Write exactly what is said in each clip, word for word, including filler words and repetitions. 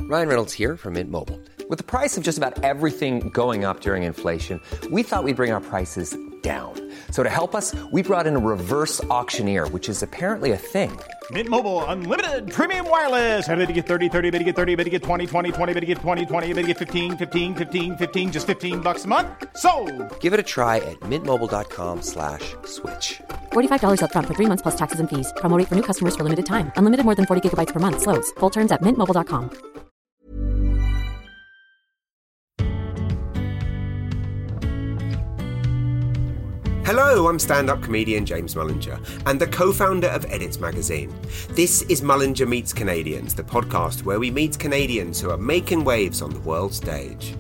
Ryan Reynolds here from Mint Mobile. With the price of just about everything going up during inflation, we thought we'd bring our prices down. So to help us, we brought in a reverse auctioneer, which is apparently a thing. Mint Mobile Unlimited Premium Wireless. How to get thirty, thirty, how to get thirty, how to get twenty, twenty, twenty, how to get twenty, twenty, how to get fifteen, fifteen, fifteen, fifteen, just fifteen bucks a month? Sold! Give it a try at mintmobile.com slash switch. forty-five dollars up front for three months plus taxes and fees. Promo rate for new customers for limited time. Unlimited more than forty gigabytes per month. Slows full terms at mint mobile dot com. Hello, I'm stand-up comedian James Mullinger and the co-founder of Edits magazine. This is Mullinger Meets Canadians, the podcast where we meet Canadians who are making waves on the world stage.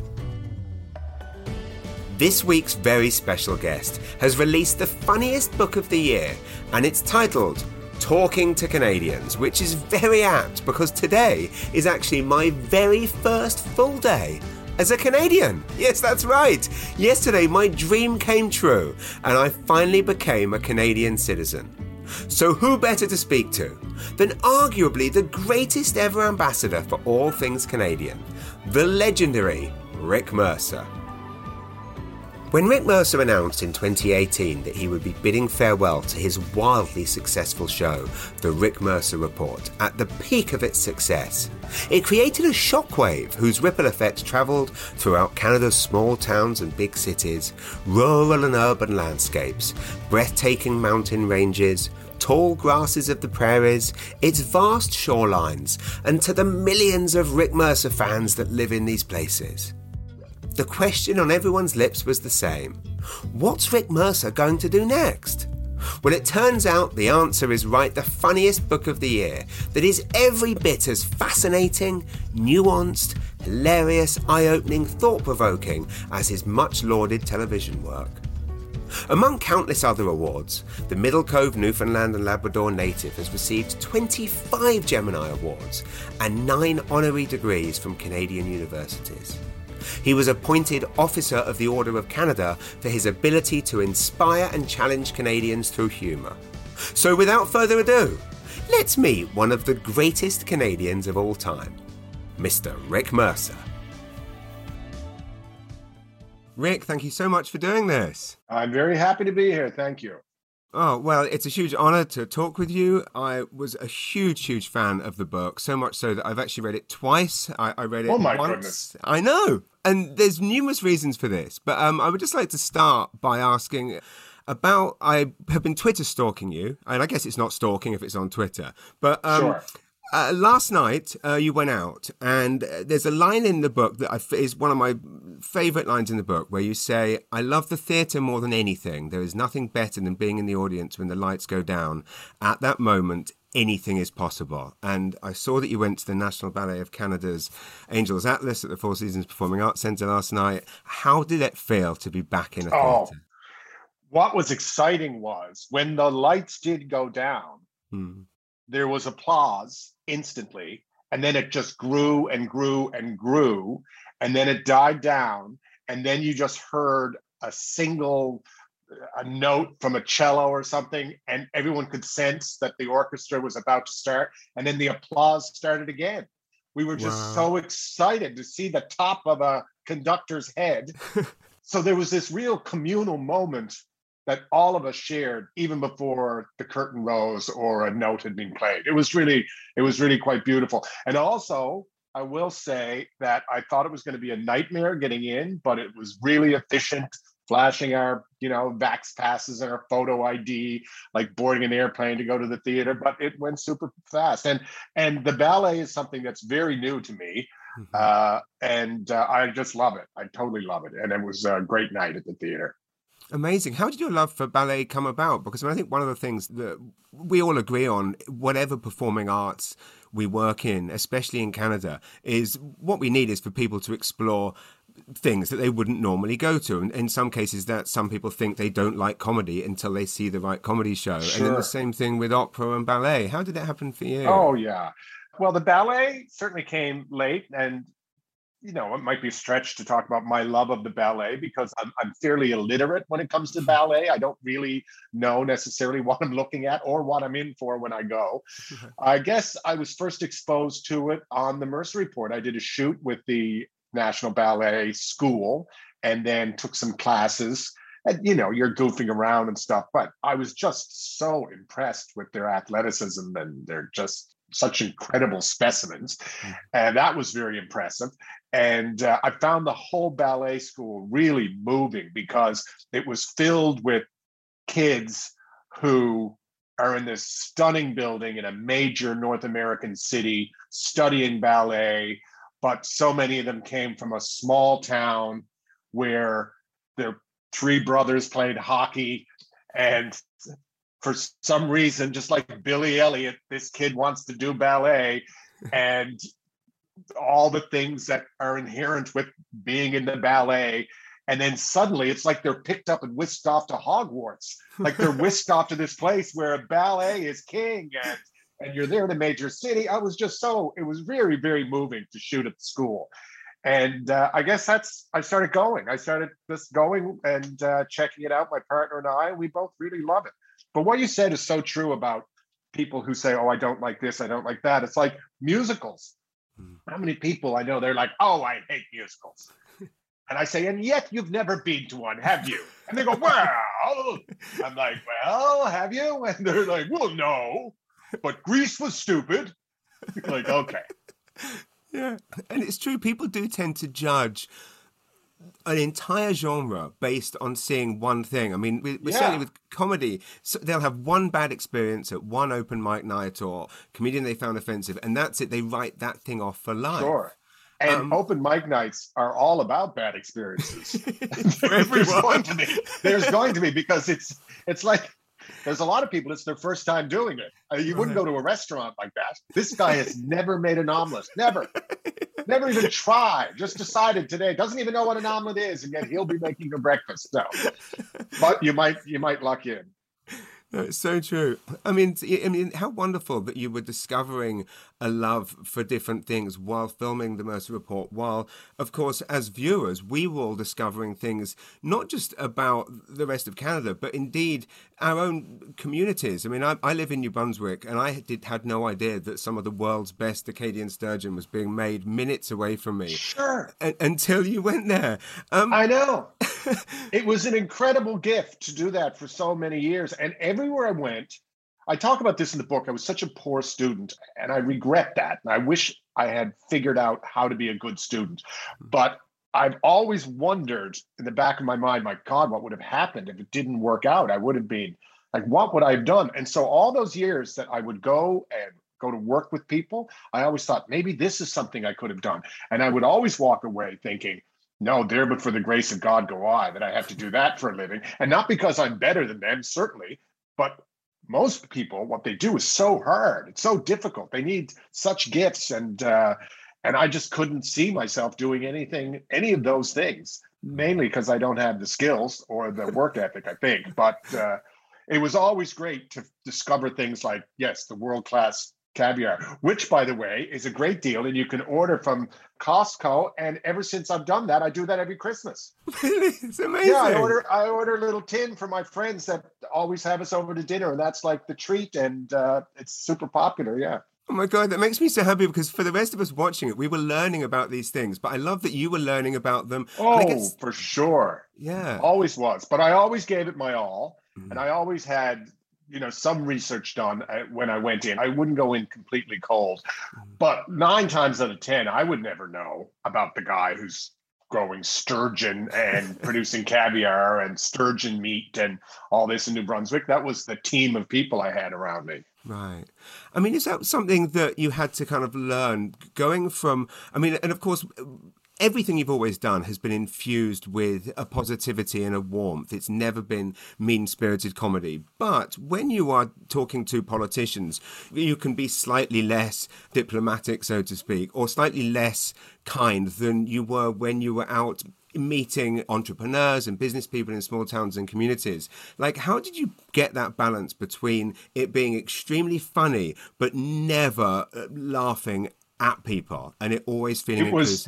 This week's very special guest has released the funniest book of the year, and it's titled Talking to Canadians, which is very apt because today is actually my very first full day as a Canadian. Yes, that's right. Yesterday, my dream came true, and I finally became a Canadian citizen. So who better to speak to than arguably the greatest ever ambassador for all things Canadian, the legendary Rick Mercer. When Rick Mercer announced in twenty eighteen that he would be bidding farewell to his wildly successful show, The Rick Mercer Report, at the peak of its success, it created a shockwave whose ripple effect travelled throughout Canada's small towns and big cities, rural and urban landscapes, breathtaking mountain ranges, tall grasses of the prairies, its vast shorelines, and to the millions of Rick Mercer fans that live in these places. The question on everyone's lips was the same. What's Rick Mercer going to do next? Well, it turns out the answer is write the funniest book of the year that is every bit as fascinating, nuanced, hilarious, eye-opening, thought-provoking as his much-lauded television work. Among countless other awards, the Middle Cove Newfoundland and Labrador native has received twenty-five Gemini Awards and nine honorary degrees from Canadian universities. He was appointed Officer of the Order of Canada for his ability to inspire and challenge Canadians through humour. So without further ado, let's meet one of the greatest Canadians of all time, Mister Rick Mercer. Rick, thank you so much for doing this. I'm very happy to be here. Thank you. Oh, well, it's a huge honour to talk with you. I was a huge, huge fan of the book, so much so that I've actually read it twice. I, I read it oh my once. Goodness. I know. And there's numerous reasons for this. But um, I would just like to start by asking about, I have been Twitter stalking you, and I guess it's not stalking if it's on Twitter. But um, sure. Uh, last night, uh, you went out, and there's a line in the book that I f- is one of my favourite lines in the book, where you say, I love the theatre more than anything. There is nothing better than being in the audience when the lights go down. At that moment, anything is possible. And I saw that you went to the National Ballet of Canada's Angels Atlas at the Four Seasons Performing Arts Centre last night. How did it feel to be back in a theatre? Oh, what was exciting was when the lights did go down, hmm. there was applause instantly, and then it just grew and grew and grew, and then it died down, and then you just heard a single a note from a cello or something, and everyone could sense that the orchestra was about to start, and then the applause started again. We were just wow. so excited to see the top of a conductor's head. So there was this real communal moment that all of us shared even before the curtain rose or a note had been played. It was really, it was really quite beautiful. And also, I will say that I thought it was going to be a nightmare getting in, but it was really efficient, flashing our, you know, Vax passes and our photo I D, like boarding an airplane to go to the theater, but it went super fast. And and the ballet is something that's very new to me. Mm-hmm. Uh, and uh, I just love it. I totally love it. And it was a great night at the theater. Amazing. How did your love for ballet come about? Because I think one of the things that we all agree on, whatever performing arts we work in, especially in Canada, is what we need is for people to explore things that they wouldn't normally go to. And in some cases, that some people think they don't like comedy until they see the right comedy show. Sure. And then the same thing with opera and ballet. How did it happen for you? Oh, yeah. Well, the ballet certainly came late, and you know, it might be a stretch to talk about my love of the ballet because I'm, I'm fairly illiterate when it comes to ballet. I don't really know necessarily what I'm looking at or what I'm in for when I go. I guess I was first exposed to it on the Mercer Report. I did a shoot with the National Ballet School and then took some classes. And, you know, you're goofing around and stuff, but I was just so impressed with their athleticism, and they're just such incredible specimens. And that was very impressive. And uh, I found the whole ballet school really moving because it was filled with kids who are in this stunning building in a major North American city studying ballet. But so many of them came from a small town where their three brothers played hockey, and for some reason, just like Billy Elliot, this kid wants to do ballet, and all the things that are inherent with being in the ballet. And then suddenly it's like they're picked up and whisked off to Hogwarts. Like they're whisked off to this place where ballet is king, and, and you're there in a major city. I was just so, it was very, very moving to shoot at the school. And uh, I guess that's, I started going. I started just going and uh, checking it out. My partner and I, we both really love it. But what you said is so true about people who say, oh, I don't like this, I don't like that. It's like musicals. Mm. How many people I know, they're like, oh, I hate musicals. And I say, and yet you've never been to one, have you? And they go, well, I'm like, well, have you? And they're like, well, no, but Grease was stupid. Like, okay. Yeah, and it's true. People do tend to judge an entire genre based on seeing one thing. I mean, we, we're yeah. certainly with comedy, so they'll have one bad experience at one open mic night or comedian they found offensive, and that's it. They write that thing off for life. Sure. And um, open mic nights are all about bad experiences. there's going to be. There's going to be because it's it's like there's a lot of people. It's their first time doing it. I mean, you wouldn't go to a restaurant like that. This guy has never made an omelet. Never. Never even tried. Just decided today. Doesn't even know what an omelet is, and yet he'll be making your breakfast. No, but you might you might luck in. No, it's so true. I mean, I mean, how wonderful that you were discovering a love for different things while filming the Mercer Report, while, of course, as viewers, we were all discovering things, not just about the rest of Canada, but indeed our own communities. I mean, I, I live in New Brunswick, and I did, had no idea that some of the world's best Acadian sturgeon was being made minutes away from me. Sure. A- until you went there. Um, I know. It was an incredible gift to do that for so many years. And everywhere I went, I talk about this in the book. I was such a poor student, and I regret that. And I wish I had figured out how to be a good student. But I've always wondered in the back of my mind, my God, what would have happened if it didn't work out? I would have been like, what would I have done? And so all those years that I would go and go to work with people, I always thought maybe this is something I could have done. And I would always walk away thinking, no, there, but for the grace of God go I, that I have to do that for a living. And not because I'm better than them, certainly, but most people, what they do is so hard. It's so difficult. They need such gifts. And uh, and I just couldn't see myself doing anything, any of those things, mainly because I don't have the skills or the work ethic, I think. But uh, it was always great to discover things like, yes, the world-class caviar, which, by the way, is a great deal, and you can order from Costco. And ever since I've done that, I do that every Christmas. Really? It's amazing. Yeah, I order I order a little tin for my friends that always have us over to dinner, and that's like the treat, and uh, it's super popular. Yeah. Oh my God, that makes me so happy because for the rest of us watching it, we were learning about these things, but I love that you were learning about them. Oh, guess... for sure. Yeah. Always was. But I always gave it my all, mm. and I always had you know, some research done when I went in. I wouldn't go in completely cold, but nine times out of ten, I would never know about the guy who's growing sturgeon and producing caviar and sturgeon meat and all this in New Brunswick. That was the team of people I had around me. Right. I mean, is that something that you had to kind of learn going from, I mean, and of course, everything you've always done has been infused with a positivity and a warmth. It's never been mean-spirited comedy. But when you are talking to politicians, you can be slightly less diplomatic, so to speak, or slightly less kind than you were when you were out meeting entrepreneurs and business people in small towns and communities. Like, how did you get that balance between it being extremely funny, but never laughing at people, and it always feeling it was- inclusive?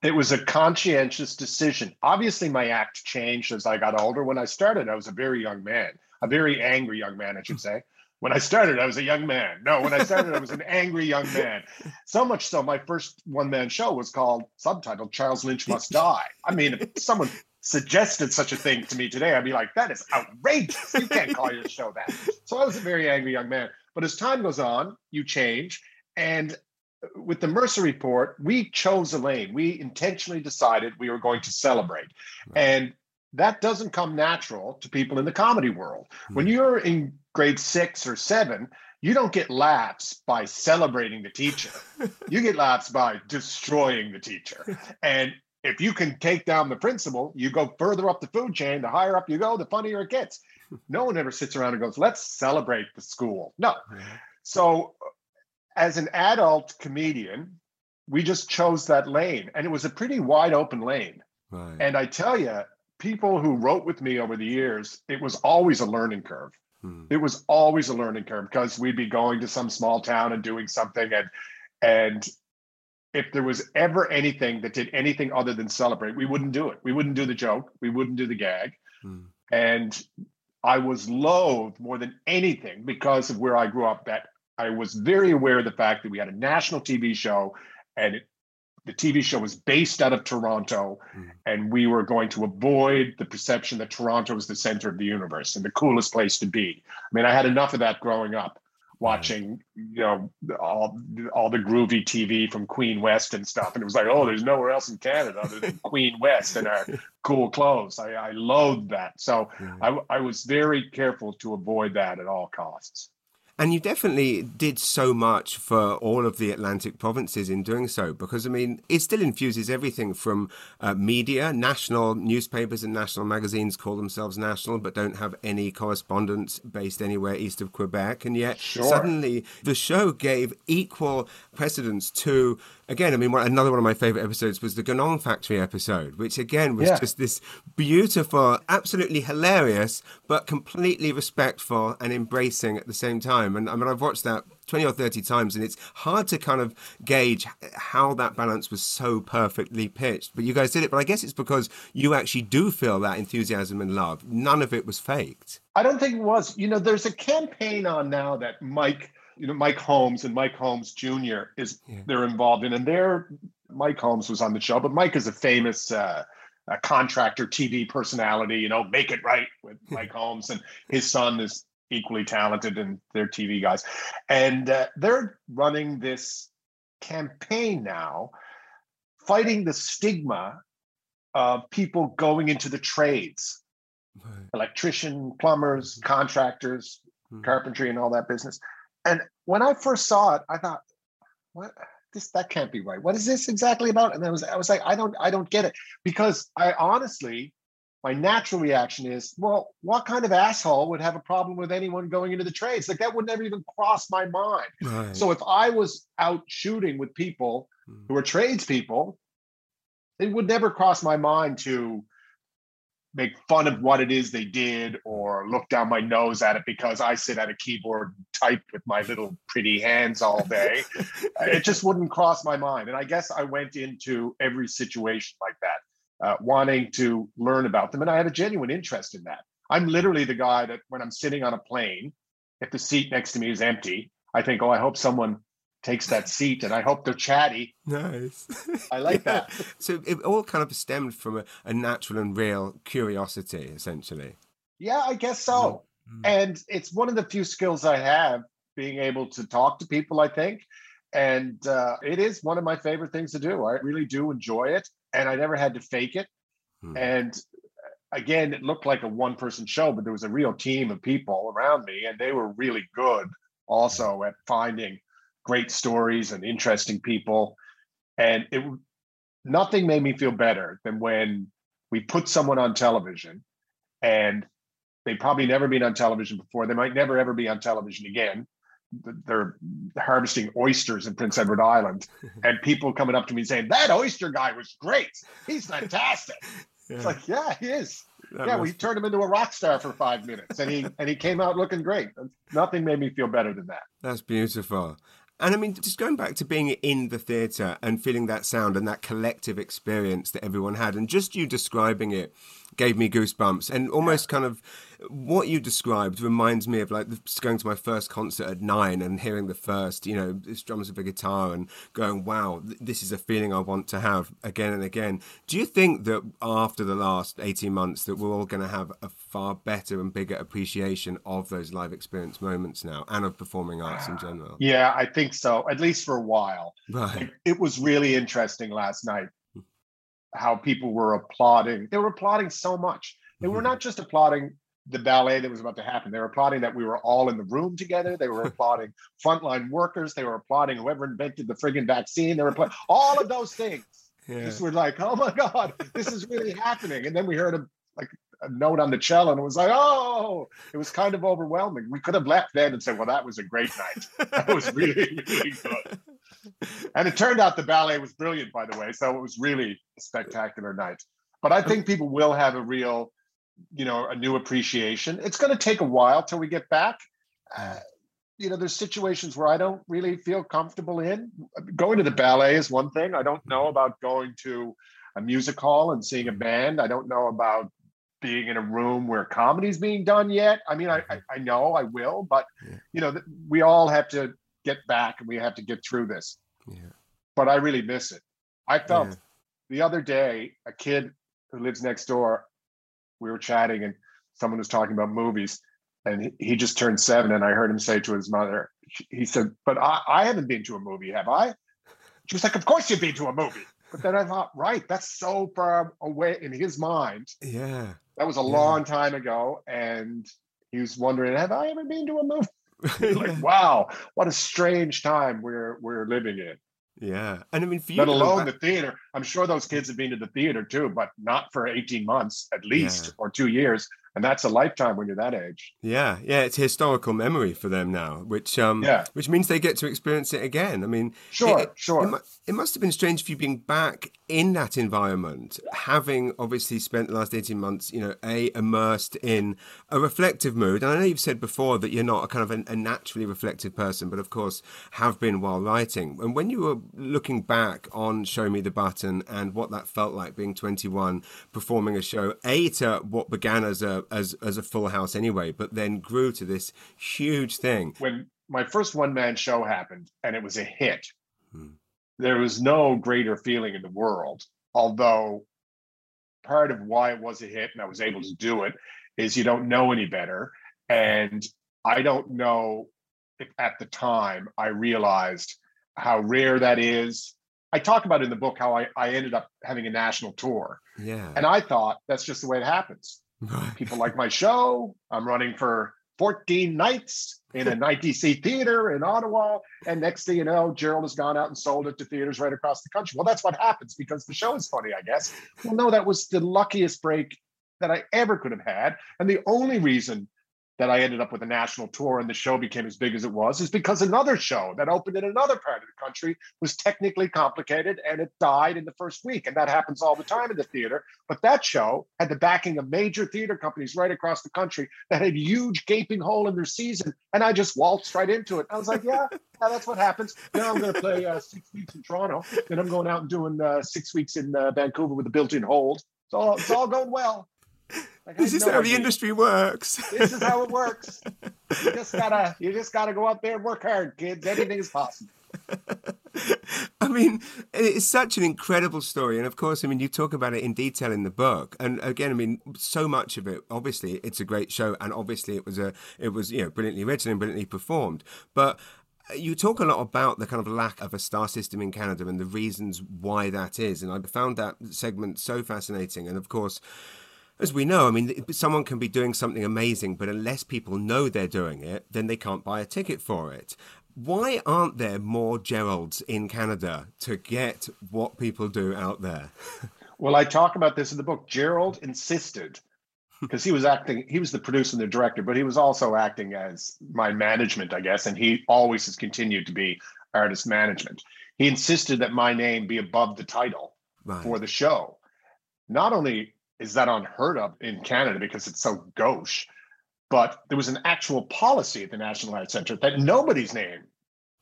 It was a conscientious decision. Obviously, my act changed as I got older. When I started, I was a very young man, a very angry young man, I should say. When I started, I was a young man. No, when I started, I was an angry young man. So much so, my first one-man show was called, subtitled, Charles Lynch Must Die. I mean, if someone suggested such a thing to me today, I'd be like, that is outrageous. You can't call your show that. So I was a very angry young man. But as time goes on, you change. And with the Mercer Report, we chose a lane. We intentionally decided we were going to celebrate. Right. And that doesn't come natural to people in the comedy world. Mm. When you're in grade six or seven, you don't get laughs by celebrating the teacher. You get laughs by destroying the teacher. And if you can take down the principal, you go further up the food chain. The higher up you go, the funnier it gets. No one ever sits around and goes, let's celebrate the school. No. Mm. So as an adult comedian, we just chose that lane. And it was a pretty wide open lane. Right. And I tell you, people who wrote with me over the years, it was always a learning curve. Hmm. It was always a learning curve because we'd be going to some small town and doing something. And, and if there was ever anything that did anything other than celebrate, we wouldn't do it. We wouldn't do the joke. We wouldn't do the gag. Hmm. And I was loath more than anything because of where I grew up that I was very aware of the fact that we had a national T V show and it, the T V show was based out of Toronto, mm. and we were going to avoid the perception that Toronto was the center of the universe and the coolest place to be. I mean, I had enough of that growing up, watching, you know, all, all the groovy T V from Queen West and stuff. And it was like, oh, there's nowhere else in Canada other than Queen West and our cool clothes. I, I loathed that. So mm. I, I was very careful to avoid that at all costs. And you definitely did so much for all of the Atlantic provinces in doing so, because, I mean, it still infuses everything from uh, media. National newspapers and national magazines call themselves national, but don't have any correspondents based anywhere east of Quebec. And yet sure. suddenly the show gave equal precedence to, again, I mean, one, another one of my favorite episodes was the Ganong Factory episode, which, again, was yeah. just this beautiful, absolutely hilarious, but completely respectful and embracing at the same time. And I mean, I've watched that twenty or thirty times, and it's hard to kind of gauge how that balance was so perfectly pitched. But you guys did it. But I guess it's because you actually do feel that enthusiasm and love. None of it was faked. I don't think it was. You know, there's a campaign on now that Mike, you know, Mike Holmes and Mike Holmes Junior is yeah. they're involved in, and they're Mike Holmes was on the show, but Mike is a famous uh, a contractor T V personality. You know, Make It Right with Mike Holmes, and his son is equally talented and they're T V guys. And uh, they're running this campaign now, fighting the stigma of people going into the trades, right. electrician, plumbers, contractors, mm-hmm. carpentry and all that business. And when I first saw it, I thought, what? This, that can't be right. What is this exactly about? And I was, I was like, I don't, I don't get it. Because I honestly, my natural reaction is, well, what kind of asshole would have a problem with anyone going into the trades? Like that would never even cross my mind. Right. So if I was out shooting with people mm. who are tradespeople, it would never cross my mind to make fun of what it is they did or look down my nose at it because I sit at a keyboard and type with my little pretty hands all day. It just wouldn't cross my mind. And I guess I went into every situation like that. Uh, wanting to learn about them. And I have a genuine interest in that. I'm literally the guy that when I'm sitting on a plane, if the seat next to me is empty, I think, oh, I hope someone takes that seat and I hope they're chatty. Nice. I like yeah. that. So it all kind of stemmed from a, a natural and real curiosity, essentially. Yeah, I guess so. Mm-hmm. And it's one of the few skills I have, being able to talk to people, I think. And uh, it is one of my favorite things to do. I really do enjoy it. And I never had to fake it. Hmm. And again, it looked like a one-person show, but there was a real team of people around me, and they were really good also at finding great stories and interesting people. And it nothing made me feel better than when we put someone on television, and they've probably never been on television before. They might never, ever be on television again. They're harvesting oysters in Prince Edward Island, and people coming up to me saying, that oyster guy was great. He's fantastic. Yeah. It's like, yeah, he is. That yeah, must... we turned him into a rock star for five minutes and he and he came out looking great. Nothing made me feel better than that. That's beautiful. And I mean, just going back to being in the theatre and feeling that sound and that collective experience that everyone had, and just you describing it gave me goosebumps. And almost kind of what you described reminds me of like going to my first concert at nine and hearing the first, you know, drums of a guitar and going, wow, this is a feeling I want to have again and again. Do you think that after the last eighteen months that we're all going to have a far better and bigger appreciation of those live experience moments now and of performing arts in general? Yeah, I think so, at least for a while. Right. It, it was really interesting last night how people were applauding. They were applauding so much. They were not just applauding the ballet that was about to happen. They were applauding that we were all in the room together. They were applauding frontline workers. They were applauding whoever invented the friggin' vaccine. They were applauding all of those things. Yeah. Just were like, oh my God, this is really happening. And then we heard a, like a note on the cello and it was like, oh, it was kind of overwhelming. We could have left then and said, well, that was a great night. That was really, really good. And it turned out the ballet was brilliant, by the way. So it was really a spectacular night. But I think people will have a real, you know, a new appreciation. It's going to take a while till we get back. Uh, you know, there's situations where I don't really feel comfortable in. Going to the ballet is one thing. I don't know about going to a music hall and seeing a band. I don't know about being in a room where comedy's being done yet. I mean, I, I, I know I will, but, you know, we all have to get back and we have to get through this. Yeah. But I really miss it. I felt yeah. the other day, a kid who lives next door, we were chatting and someone was talking about movies and he, he just turned seven and I heard him say to his mother, he said, but I, I haven't been to a movie, have I? She was like, of course you've been to a movie. But then I thought, right, that's so far away in his mind. Yeah. That was a yeah. long time ago. And he was wondering, have I ever been to a movie? Like, wow, what a strange time we're we're living in. Yeah. And I mean, for you, let alone the theater. I'm sure those kids have been to the theater too, but not for eighteen months at least, yeah. or two years. And that's a lifetime when you're that age. Yeah, yeah, it's historical memory for them now, which um, yeah. which means they get to experience it again. I mean, sure, it, sure. It, it, it must have been strange for you being back in that environment, having obviously spent the last eighteen months, you know, a immersed in a reflective mood. And I know you've said before that you're not a kind of a, a naturally reflective person, but of course have been while writing. And when you were looking back on Show Me the Button and what that felt like being twenty-one, performing a show, A, to what began as a as as a full house anyway, but then grew to this huge thing. When my first one-man show happened and it was a hit, hmm. there was no greater feeling in the world. Although part of why it was a hit and I was able to do it is you don't know any better. And I don't know if at the time I realized how rare that is. I talk about in the book how I, I ended up having a national tour. Yeah. And I thought that's just the way it happens. People like my show. I'm running for fourteen nights in a ninety seat theater in Ottawa. And next thing you know, Gerald has gone out and sold it to theaters right across the country. Well, that's what happens because the show is funny, I guess. Well, no, that was the luckiest break that I ever could have had. And the only reason that I ended up with a national tour and the show became as big as it was is because another show that opened in another part of the country was technically complicated and it died in the first week. And that happens all the time in the theater. But that show had the backing of major theater companies right across the country that had a huge gaping hole in their season. And I just waltzed right into it. I was like, yeah, yeah that's what happens. Now I'm going to play uh, six weeks in Toronto. Then I'm going out and doing uh, six weeks in uh, Vancouver with a built-in hold. It's all, it's all going well. Like, this is no how idea. The industry works. This is how it works. You just gotta, you just gotta go out there and work hard, kids. Anything is possible. I mean, it's such an incredible story, and of course, I mean, you talk about it in detail in the book. And again, I mean, so much of it. Obviously, it's a great show, and obviously, it was a, it was you know, brilliantly written and brilliantly performed. But you talk a lot about the kind of lack of a star system in Canada and the reasons why that is. And I found that segment so fascinating. And of course, as we know, I mean, someone can be doing something amazing, but unless people know they're doing it, then they can't buy a ticket for it. Why aren't there more Geralds in Canada to get what people do out there? Well, I talk about this in the book. Gerald insisted, because he was acting, he was the producer and the director, but he was also acting as my management, I guess, and he always has continued to be artist management. He insisted that my name be above the title right. for the show. Not only is that unheard of in Canada because it's so gauche, but there was an actual policy at the National Arts Centre that nobody's name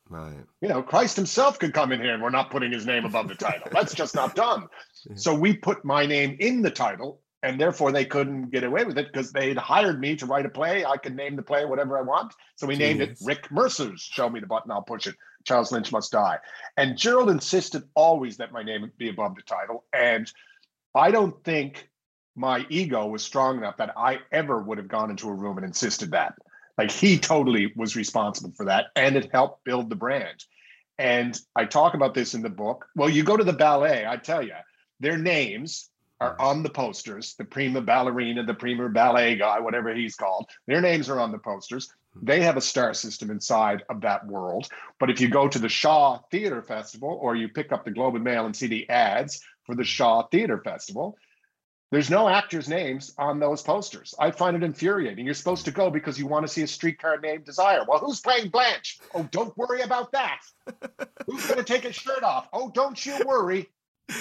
Right. You know, Christ himself could come in here and we're not putting his name above the title. That's just not done. Yeah. So we put my name in the title, and therefore they couldn't get away with it because they'd hired me to write a play. I could name the play whatever I want. So we named it Rick Mercer's Show Me the Button, I'll Push It. Charles Lynch Must Die. And Gerald insisted always that my name be above the title. And I don't think my ego was strong enough that I ever would have gone into a room and insisted that. Like, he totally was responsible for that, and it helped build the brand. And I talk about this in the book. Well, you go to the ballet, I tell you, their names are on the posters, the prima ballerina, the prima ballet guy, whatever he's called. Their names are on the posters. They have a star system inside of that world. But if you go to the Shaw Theatre Festival, or you pick up the Globe and Mail and see the ads for the Shaw Theatre Festival, there's no actors' names on those posters. I find it infuriating. You're supposed to go because you want to see a streetcar named Desire. Well, who's playing Blanche? Oh, don't worry about that. Who's going to take his shirt off? Oh, don't you worry.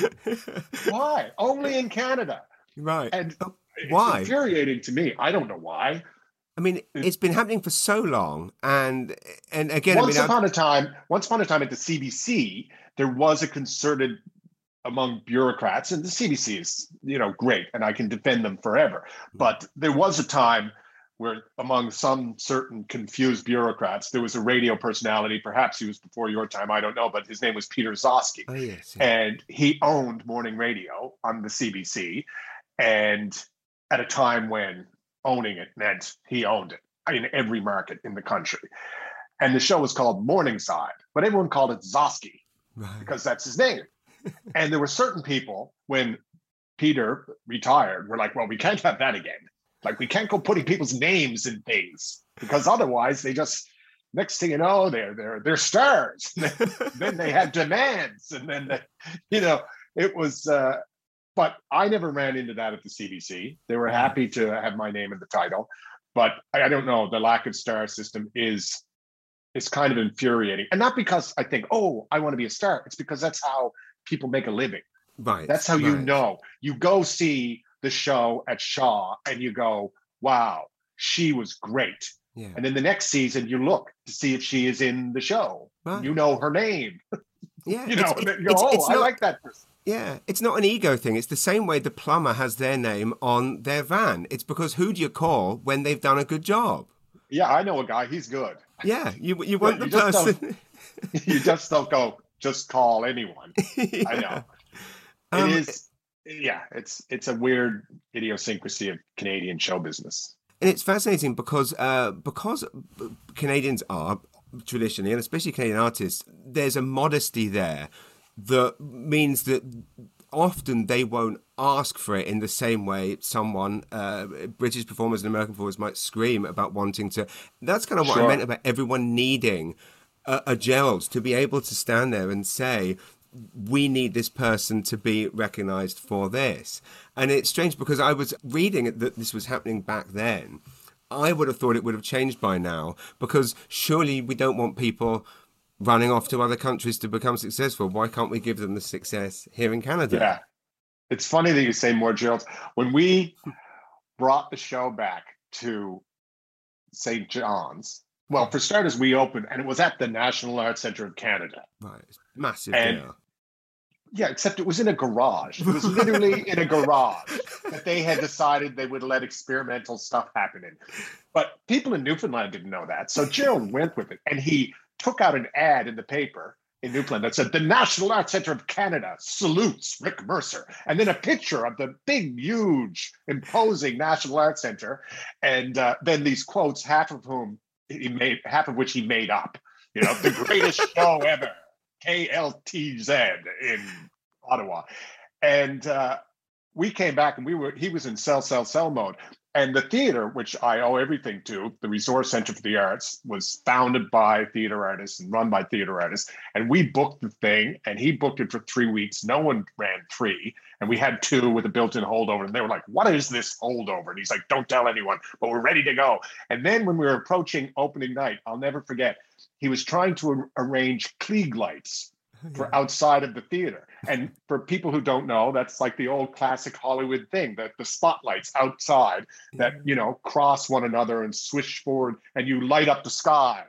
Why? Only in Canada. Right. And why? It's infuriating to me. I don't know why. I mean, it's been happening for so long, and and again, once I mean, upon I've... a time, once upon a time at the C B C, there was a concerted among bureaucrats, and the C B C is, you know, great, and I can defend them forever. But there was a time where among some certain confused bureaucrats, there was a radio personality. Perhaps he was before your time, I don't know, but his name was Peter Zosky. Oh, yes, yes. And he owned morning radio on the C B C, and at a time when owning it meant he owned it in every market in the country. And the show was called Morningside, but everyone called it Zosky, right, because that's his name. And there were certain people, when Peter retired, were like, well, we can't have that again. Like, we can't go putting people's names in things, because otherwise they just, next thing you know, they're they're they're stars. Then they had demands, and then they, you know, it was. Uh, but I never ran into that at the C B C. They were happy to have my name in the title, but I, I don't know. The lack of star system is is kind of infuriating, and not because I think, oh, I want to be a star. It's because that's how people make a living. Right. That's how right. you know. You go see the show at Shaw and you go, wow, she was great. Yeah. And then the next season you look to see if she is in the show. Right. You know her name. Yeah. you know, it's, and you go, it's, oh, it's I not, like that person. Yeah. It's not an ego thing. It's the same way the plumber has their name on their van. It's because who do you call when they've done a good job? Yeah, I know a guy. He's good. Yeah. You you want yeah, the you person. Just you just don't go, just call anyone. yeah. I know. It um, is. Yeah, it's it's a weird idiosyncrasy of Canadian show business. And it's fascinating because uh, because Canadians are traditionally, and especially Canadian artists, there's a modesty there that means that often they won't ask for it in the same way someone, uh, British performers and American performers, might scream about wanting to. That's kind of what sure. I meant about everyone needing a, a Gerald to be able to stand there and say, we need this person to be recognised for this. And it's strange because I was reading that this was happening back then. I would have thought it would have changed by now, because surely we don't want people running off to other countries to become successful. Why can't we give them the success here in Canada? Yeah. It's funny that you say more Geralds. When we brought the show back to Saint John's, well, for starters, we opened, and it was at the National Arts Centre of Canada. Right. It's massive and, deal. Yeah, except it was in a garage. It was literally in a garage that they had decided they would let experimental stuff happen in. But people in Newfoundland didn't know that. So Gerald went with it, and he took out an ad in the paper in Newfoundland that said, the National Arts Centre of Canada salutes Rick Mercer. And then a picture of the big, huge, imposing National Arts Centre. And uh, then these quotes, half of whom he made, half of which he made up. You know, the greatest show ever, K L T Z in Ottawa. And uh, we came back and we were, he was in sell, sell, sell mode. And the theater, which I owe everything to, the Resource Centre for the Arts, was founded by theater artists and run by theater artists. And we booked the thing, and he booked it for three weeks. No one ran three. And we had two with a built-in holdover. And they were like, what is this holdover? And he's like, don't tell anyone, but we're ready to go. And then when we were approaching opening night, I'll never forget, he was trying to ar- arrange Klieg lights for outside of the theater. And for people who don't know, that's like the old classic Hollywood thing, that the spotlights outside that, you know, cross one another and swish forward and you light up the sky.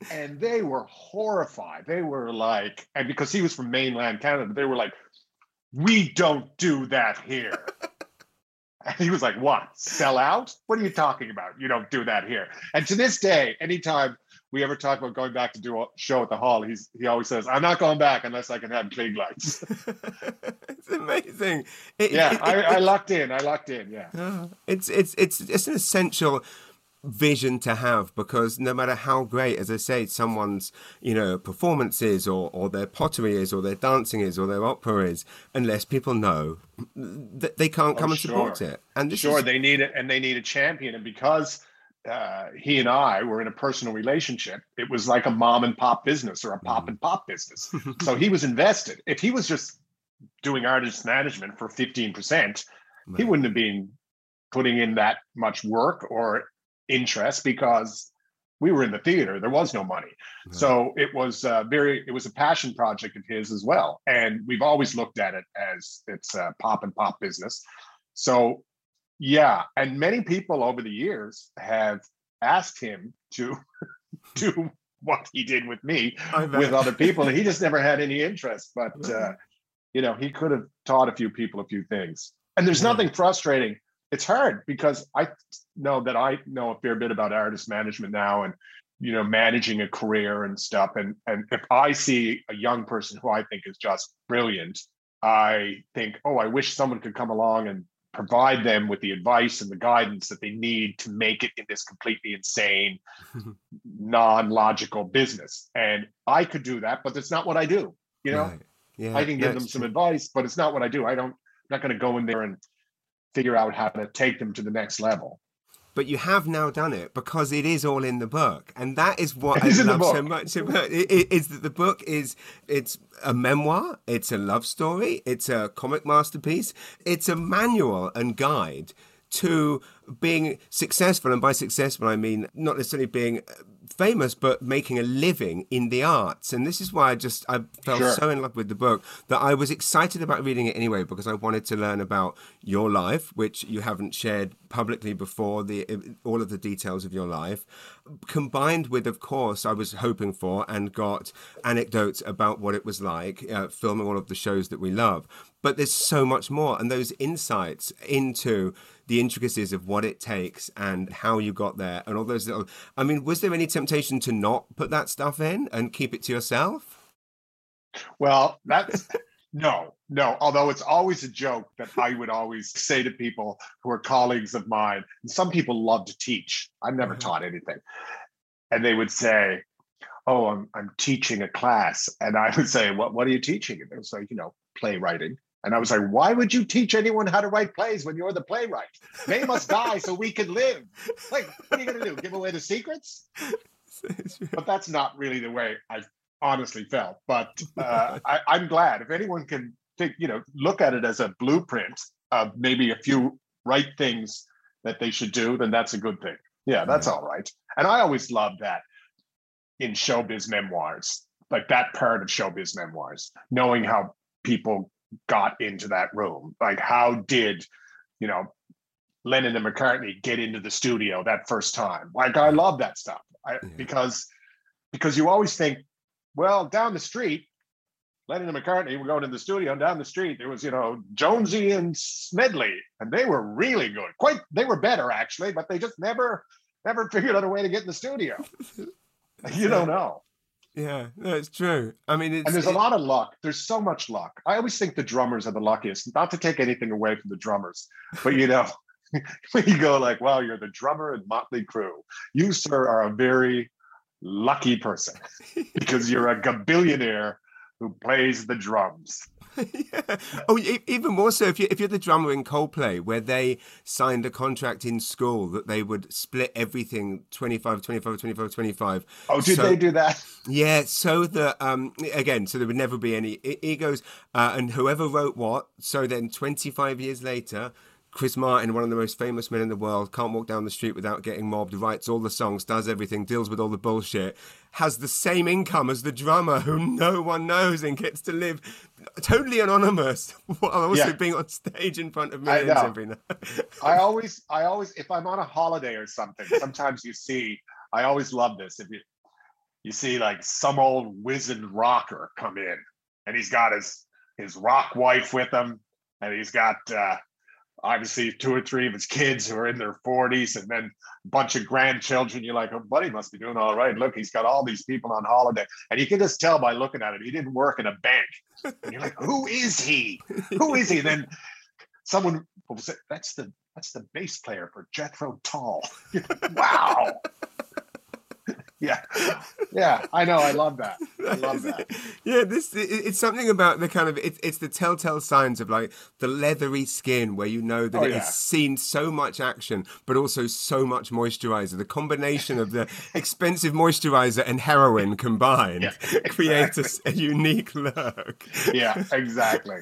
And they were horrified. They were like, and because he was from mainland Canada, they were like, we don't do that here. And he was like, what? Sell out? What are you talking about? You don't do that here. And to this day, anytime we ever talk about going back to do a show at the Hall, he's he always says, I'm not going back unless I can have big lights. It's amazing. It, yeah, it, it, I, it, I lucked in. I lucked in, yeah. Uh, it's, it's, it's, it's an essential vision to have, because no matter how great, as I say, someone's, you know, performance is, or, or their pottery is, or their dancing is, or their opera is, unless people know, that they can't come oh, and support sure. it. And this sure, is... they need it, and they need a champion. And because uh, he and I were in a personal relationship, it was like a mom and pop business or a pop and pop business. So he was invested. If he was just doing artist management for fifteen percent, right, he wouldn't have been putting in that much work or interest, because we were in the theater, there was no money. Right. So it was uh, very, it was a passion project of his as well. And we've always looked at it as it's a pop and pop business. So yeah, and many people over the years have asked him to do what he did with me with other people. And he just never had any interest, but right. uh, you know, he could have taught a few people a few things. And there's yeah. nothing frustrating. It's hard because I know that I know a fair bit about artist management now, and, you know, managing a career and stuff. And, and if I see a young person who I think is just brilliant, I think, oh, I wish someone could come along and provide them with the advice and the guidance that they need to make it in this completely insane, non-logical business. And I could do that, but that's not what I do. You know, right. yeah, I can give them some true. advice, but it's not what I do. I don't, I'm not going to go in there and figure out how to take them to the next level. But you have now done it, because it is all in the book. And that is what I love so much about it, it, is that the book is, it's a memoir, it's a love story, it's a comic masterpiece, it's a manual and guide to being successful. And by successful, I mean not necessarily being famous, but making a living in the arts. And this is why I just, I fell sure. so in love with the book that I was excited about reading it anyway, because I wanted to learn about your life, which you haven't shared publicly before, the all of the details of your life, combined with, of course, I was hoping for and got anecdotes about what it was like uh, filming all of the shows that we love. But there's so much more, and those insights into the intricacies of what it takes and how you got there and all those little... I mean, was there any temptation to not put that stuff in and keep it to yourself? Well, that's... no, no. Although it's always a joke that I would always say to people who are colleagues of mine, and some people love to teach. I've never mm-hmm. taught anything. And they would say, oh, I'm, I'm teaching a class. And I would say, what, what are you teaching? And it was like, you know, playwriting. And I was like, why would you teach anyone how to write plays when you're the playwright? They must die so we can live. Like, what are you going to do? Give away the secrets? But that's not really the way I honestly felt. But uh, I, I'm glad if anyone can think, you know, look at it as a blueprint of maybe a few right things that they should do, then that's a good thing. Yeah, that's yeah. all right. And I always loved that in showbiz memoirs, like that part of showbiz memoirs, knowing how people got into that room. Like, how did, you know, Lennon and McCartney get into the studio that first time? Like, I love that stuff I, yeah. because because you always think, well, down the street, Lennon and McCartney were going to the studio, and down the street there was, you know, Jonesy and Smedley, and they were really good. Quite, they were better actually, but they just never, never figured out a way to get in the studio. You don't know. Yeah, no, it's true. I mean, it's, and there's it, a lot of luck. There's so much luck. I always think the drummers are the luckiest. Not to take anything away from the drummers, but you know, when you go like, "Wow, you're the drummer in Motley Crue," you, sir, are a very lucky person because you're a gabillionaire who plays the drums. yeah. Oh, even more so if you if you're the drummer in Coldplay, where they signed a contract in school that they would split everything twenty-five, twenty-five, twenty-five, twenty-five. Oh, did so, they do that? Yeah, so that um again, so there would never be any egos, uh, and whoever wrote what. So then, twenty-five years later, Chris Martin, one of the most famous men in the world, can't walk down the street without getting mobbed, writes all the songs, does everything, deals with all the bullshit, has the same income as the drummer who no one knows and gets to live totally anonymous while also yeah. being on stage in front of millions every night. I always, I always, if I'm on a holiday or something, sometimes you see, I always love this. If you, you see like some old wizened rocker come in, and he's got his his rock wife with him, and he's got uh, obviously two or three of his kids who are in their forties, and then a bunch of grandchildren. You're like, oh, buddy must be doing all right. Look, he's got all these people on holiday. And you can just tell by looking at it, he didn't work in a bank. And you're like, who is he? Who is he? And then someone will say, that's the that's the bass player for Jethro Tull. Wow. Yeah, yeah, I know. I love that. I love that. Yeah, this it, it's something about the kind of it, it's the telltale signs of like the leathery skin where you know that Oh, it yeah. has seen so much action, but also so much moisturizer. The combination of the expensive moisturizer and heroin combined Yeah, exactly. create a, a unique look. Yeah, exactly.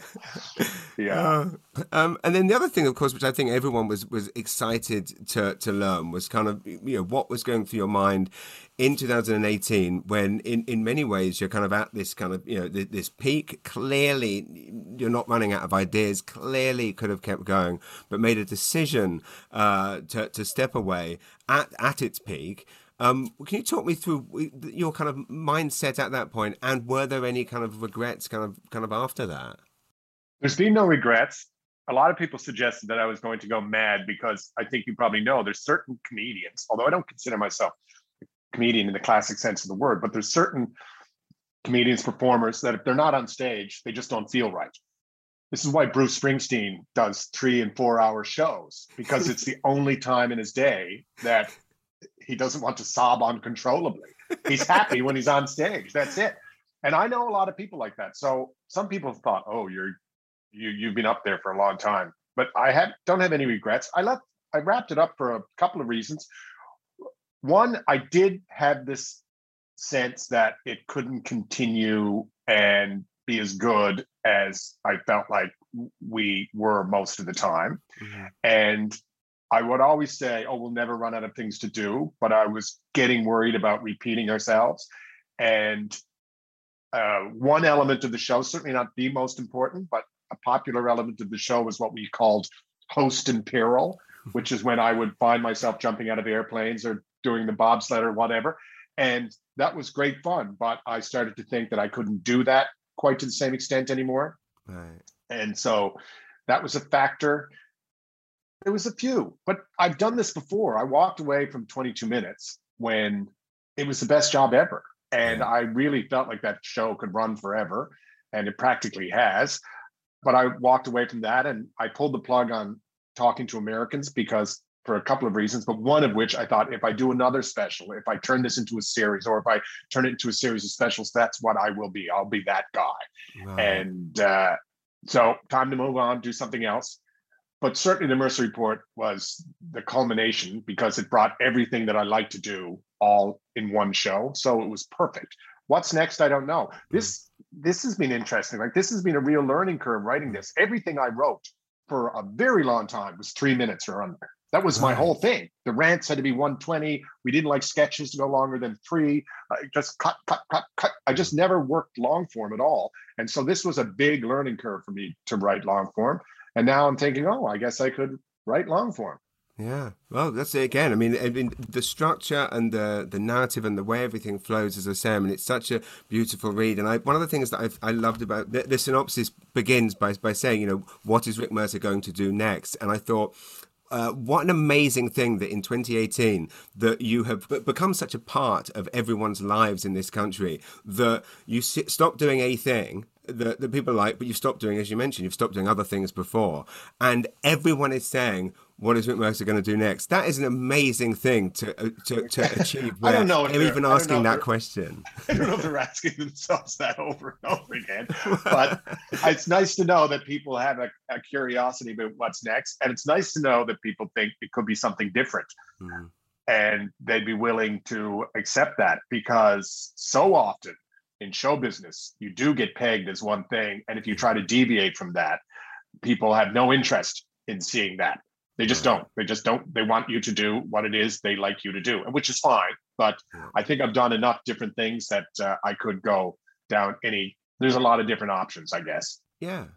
Yeah. Uh, um, and then the other thing, of course, which I think everyone was was excited to to learn was kind of, you know, what was going through your mind in two thousand eighteen, when in, in many ways you're kind of at this kind of, you know, th- this peak. Clearly, you're not running out of ideas. Clearly could have kept going, but made a decision uh, to, to step away at, at its peak. Um, can you talk me through your kind of mindset at that point, and were there any kind of regrets kind of kind of after that? There's been no regrets. A lot of people suggested that I was going to go mad because I think you probably know there's certain comedians, although I don't consider myself a comedian in the classic sense of the word, but there's certain comedians, performers that if they're not on stage, they just don't feel right. This is why Bruce Springsteen does three and four hour shows, because it's the only time in his day that he doesn't want to sob uncontrollably. He's happy when he's on stage. That's it. And I know a lot of people like that. So some people have thought, oh, you're you you've been up there for a long time. But I have don't have any regrets. I left I wrapped it up for a couple of reasons. One, I did have this sense that it couldn't continue and be as good as I felt like we were most of the time. Mm-hmm. And I would always say, oh, we'll never run out of things to do. But I was getting worried about repeating ourselves. And uh, one element of the show, certainly not the most important, but a popular element of the show was what we called host in peril, which is when I would find myself jumping out of airplanes or doing the bobsled or whatever. And that was great fun. But I started to think that I couldn't do that quite to the same extent anymore. Right. And so that was a factor. There was a few, but I've done this before. I walked away from twenty-two minutes when it was the best job ever. And yeah. I really felt like that show could run forever. And it practically has. But I walked away from that and I pulled the plug on Talking to Americans because for a couple of reasons, but one of which I thought if I do another special, if I turn this into a series, or if I turn it into a series of specials, that's what I will be. I'll be that guy. Wow. And uh, so time to move on, do something else. But certainly the Mercer Report was the culmination because it brought everything that I like to do all in one show. So it was perfect. What's next? I don't know. This this has been interesting. Like this has been a real learning curve writing this. Everything I wrote for a very long time was three minutes or under. That was my whole thing. The rants had to be one twenty. We didn't like sketches to go longer than three. Uh, just cut, cut, cut, cut. I just never worked long form at all. And so this was a big learning curve for me to write long form. And now I'm thinking, oh, I guess I could write long form. Yeah, well, that's it again. I mean, I mean, the structure and the the narrative and the way everything flows, as I say, I mean, it's such a beautiful read. And I, one of the things that I've, I loved about the, the synopsis begins by by saying, you know, what is Rick Mercer going to do next? And I thought, Uh, what an amazing thing that in twenty eighteen that you have become such a part of everyone's lives in this country that you sit, stop doing a thing that, that people like, but you stopped doing, as you mentioned, you've stopped doing other things before. And everyone is saying, what is Rick Mercer going to do next? That is an amazing thing to uh, to, to achieve. I don't know. They're, they're even asking that question. I don't know if they're asking themselves that over and over again. But it's nice to know that people have a, a curiosity about what's next. And it's nice to know that people think it could be something different. Mm. And they'd be willing to accept that because so often in show business, you do get pegged as one thing. And if you try to deviate from that, people have no interest in seeing that. They just don't. They just don't. They want you to do what it is they like you to do, which is fine. But I think I've done enough different things that uh, I could go down any. There's a lot of different options, I guess. Yeah.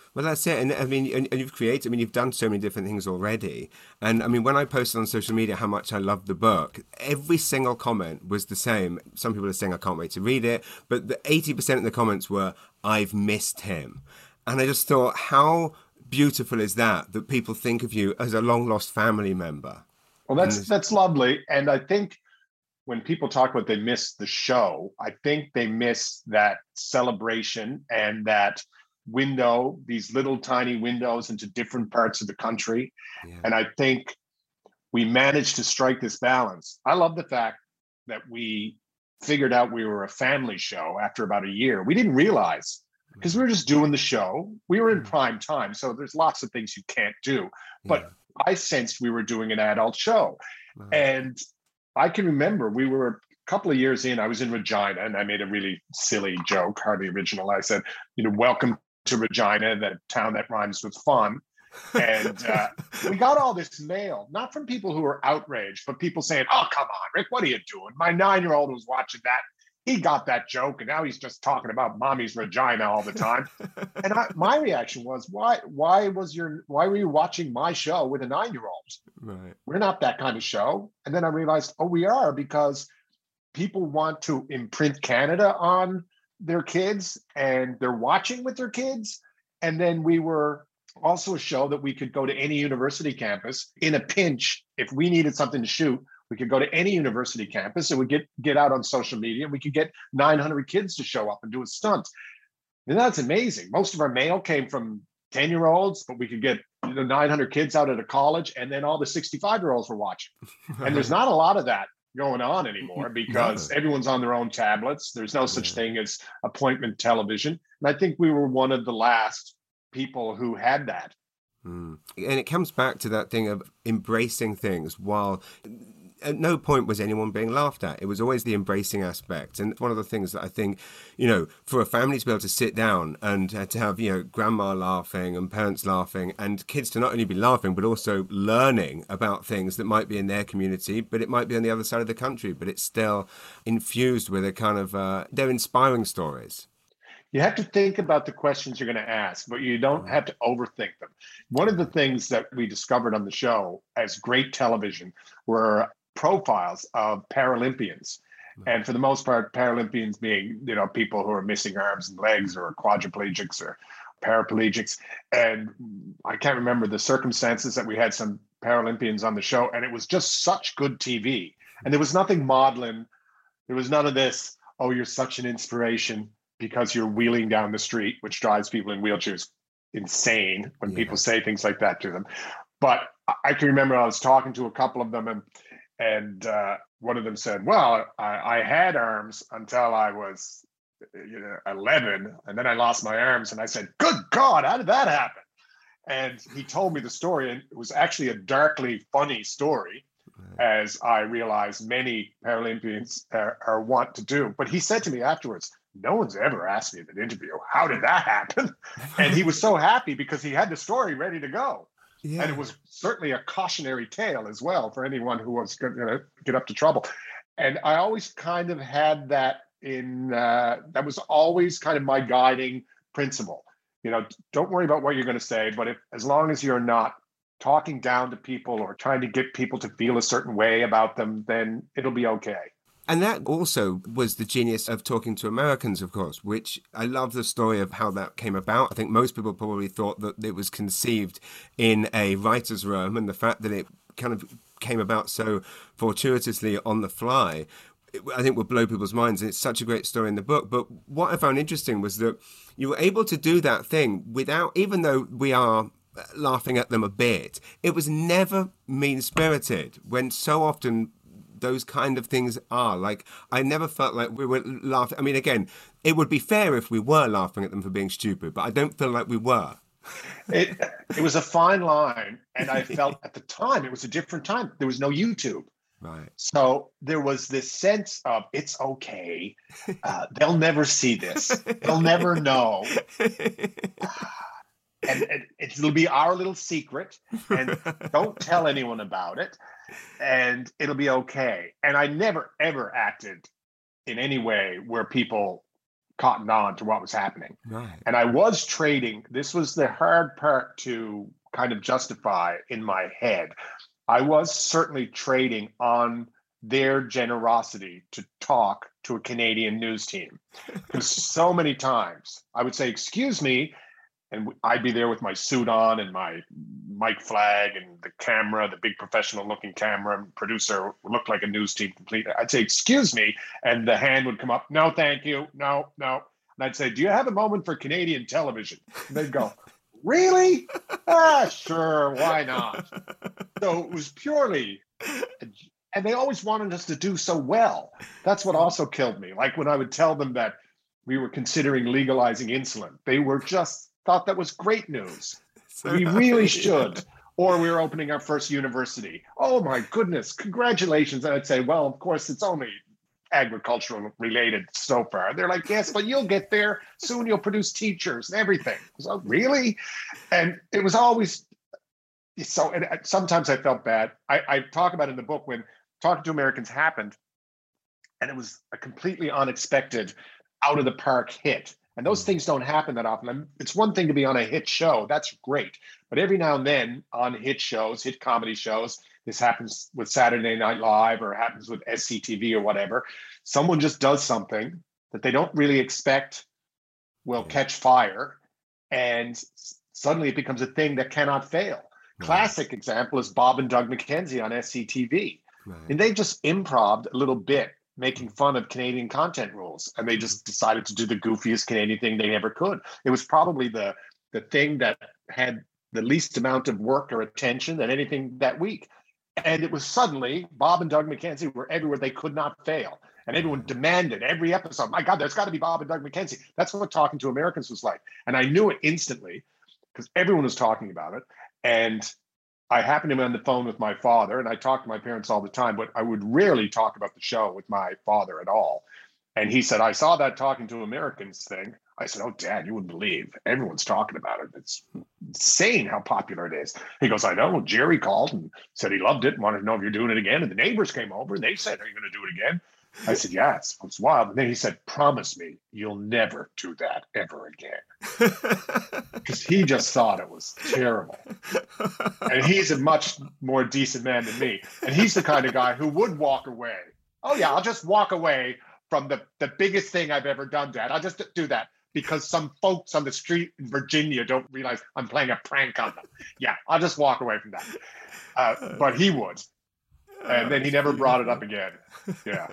Well, that's it. And I mean, and, and you've created, I mean, you've done so many different things already. And I mean, when I posted on social media how much I loved the book, every single comment was the same. Some people are saying, I can't wait to read it. But the eighty percent of the comments were, I've missed him. And I just thought, how beautiful is that, that people think of you as a long lost family member? Well, that's, that's lovely. And I think when people talk about they miss the show, I think they miss that celebration and that window, these little tiny windows into different parts of the country. Yeah. And I think we managed to strike this balance. I love the fact that we figured out we were a family show after about a year. We didn't realize, because we were just doing the show. We were in prime time, so there's lots of things you can't do. But yeah. I sensed we were doing an adult show. Wow. And I can remember we were a couple of years in, I was in Regina, and I made a really silly joke, hardly original. I said, you know, welcome to Regina, that town that rhymes with fun. And uh, we got all this mail, not from people who were outraged, but people saying, oh, come on, Rick, what are you doing? My nine-year-old was watching that. He got that joke, and now he's just talking about mommy's Regina all the time. And I, my reaction was, why Why was your why were you watching my show with a nine-year-old? Right. We're not that kind of show. And then I realized, oh, we are, because people want to imprint Canada on their kids, and they're watching with their kids. And then we were also a show that we could go to any university campus in a pinch. If we needed something to shoot, we could go to any university campus and we get get out on social media, and we could get nine hundred kids to show up and do a stunt. And that's amazing. Most of our mail came from ten-year-olds, but we could get, you know, nine hundred kids out at a college, and then all the sixty-five-year-olds were watching. And there's not a lot of that going on anymore, because no. everyone's on their own tablets. There's no such yeah. thing as appointment television. And I think we were one of the last people who had that. Mm. And it comes back to that thing of embracing things while at no point was anyone being laughed at. It was always the embracing aspect. And one of the things that I think, you know, for a family to be able to sit down and uh, to have, you know, grandma laughing and parents laughing, and kids to not only be laughing, but also learning about things that might be in their community, but it might be on the other side of the country, but it's still infused with a kind of, uh, they're inspiring stories. You have to think about the questions you're going to ask, but you don't have to overthink them. One of the things that we discovered on the show as great television were profiles of Paralympians. And for the most part, Paralympians being, you know, people who are missing arms and legs, or quadriplegics or paraplegics. And I can't remember the circumstances that we had some Paralympians on the show, and it was just such good T V. And there was nothing maudlin. There was none of this, oh, you're such an inspiration because you're wheeling down the street, which drives people in wheelchairs insane when yeah. people say things like that to them. But I can remember I was talking to a couple of them, and and uh, one of them said, well, I, I had arms until I was, you know, eleven, and then I lost my arms. And I said, good God, how did that happen? And he told me the story, and it was actually a darkly funny story, as I realized many Paralympians are, are wont to do. But he said to me afterwards, no one's ever asked me in an interview, how did that happen? And he was so happy because he had the story ready to go. Yeah. And it was certainly a cautionary tale as well for anyone who was going to get up to trouble. And I always kind of had that in, uh, that was always kind of my guiding principle. You know, don't worry about what you're going to say, but if, as long as you're not talking down to people or trying to get people to feel a certain way about them, then it'll be okay. And that also was the genius of Talking to Americans, of course, which I love the story of how that came about. I think most people probably thought that it was conceived in a writer's room, and the fact that it kind of came about so fortuitously on the fly, I think will blow people's minds. And it's such a great story in the book. But what I found interesting was that you were able to do that thing without, even though we are laughing at them a bit, it was never mean-spirited, when so often those kind of things are. Like, I never felt like we were laughing. I mean, again, it would be fair if we were laughing at them for being stupid, but I don't feel like we were. It it was a fine line, and I felt at the time it was a different time. There was no YouTube. Right. So there was this sense of, it's okay. Uh, they'll never see this. They'll never know. And, and it'll be our little secret, and don't tell anyone about it, and it'll be okay. And I never, ever acted in any way where people cottoned on to what was happening. Right. And I was trading. This was the hard part to kind of justify in my head. I was certainly trading on their generosity to talk to a Canadian news team. Because so many times I would say, excuse me, and I'd be there with my suit on and my mic flag and the camera, the big professional looking camera, and producer looked like a news team complete. I'd say, excuse me. And the hand would come up. No, thank you. No, no. And I'd say, do you have a moment for Canadian television? And they'd go, really? Ah, sure. Why not? So it was purely, and they always wanted us to do so well. That's what also killed me. Like when I would tell them that we were considering legalizing insulin, they were just thought that was great news. So we really should. Or we were opening our first university. Oh my goodness, congratulations. And I'd say, well, of course, it's only agricultural related so far. They're like, yes, but you'll get there. Soon you'll produce teachers and everything. So really? And it was always, so and sometimes I felt bad. I, I talk about in the book when Talking to Americans happened, and it was a completely unexpected, out of the park hit. And those things don't happen that often. It's one thing to be on a hit show. That's great. But every now and then on hit shows, hit comedy shows, this happens with Saturday Night Live or happens with S C T V or whatever, someone just does something that they don't really expect will catch fire. And suddenly it becomes a thing that cannot fail. Right. Classic example is Bob and Doug McKenzie on S C T V. Right. And they just improv'd a little bit, making fun of Canadian content rules. And they just decided to do the goofiest Canadian thing they ever could. It was probably the, the thing that had the least amount of work or attention and anything that week. And it was suddenly, Bob and Doug McKenzie were everywhere. They could not fail. And everyone demanded every episode, my God, there's got to be Bob and Doug McKenzie. That's what Talking to Americans was like. And I knew it instantly because everyone was talking about it. And I happened to be on the phone with my father, and I talked to my parents all the time, but I would rarely talk about the show with my father at all. And he said, I saw that Talking to Americans thing. I said, oh, Dad, you wouldn't believe. Everyone's talking about it. It's insane how popular it is. He goes, I know. Jerry called and said he loved it and wanted to know if you're doing it again. And the neighbors came over and they said, are you going to do it again? I said, yeah, it's, it's wild. And then he said, promise me you'll never do that ever again. Because he just thought it was terrible. And he's a much more decent man than me. And he's the kind of guy who would walk away. Oh, yeah, I'll just walk away from the, the biggest thing I've ever done, Dad. I'll just do that because some folks on the street in Virginia don't realize I'm playing a prank on them. Yeah, I'll just walk away from that. Uh, but he would. And then he never brought it up again. Yeah.